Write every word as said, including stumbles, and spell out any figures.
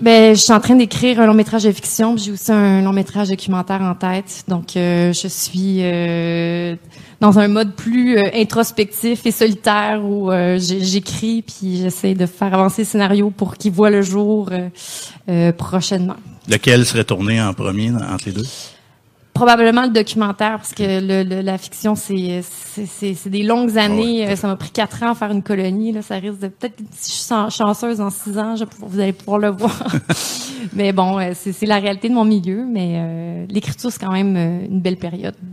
Ben, je suis en train d'écrire un long métrage de fiction, puis j'ai aussi un long métrage documentaire en tête. Donc, euh, je suis euh, dans un mode plus euh, introspectif et solitaire où euh, j'écris, puis j'essaie de faire avancer le scénario pour qu'il voit le jour euh, euh, prochainement. Lequel serait tourné en premier entre les deux? Probablement le documentaire, parce que le, le, la fiction, c'est, c'est, c'est, c'est des longues années. Ouais. Ça m'a pris quatre ans à faire une colonie. Là, ça risque de peut-être, si je suis chanceuse, dans six ans, je, vous allez pouvoir le voir. Mais bon, c'est, c'est la réalité de mon milieu. Mais euh, l'écriture, c'est quand même une belle période.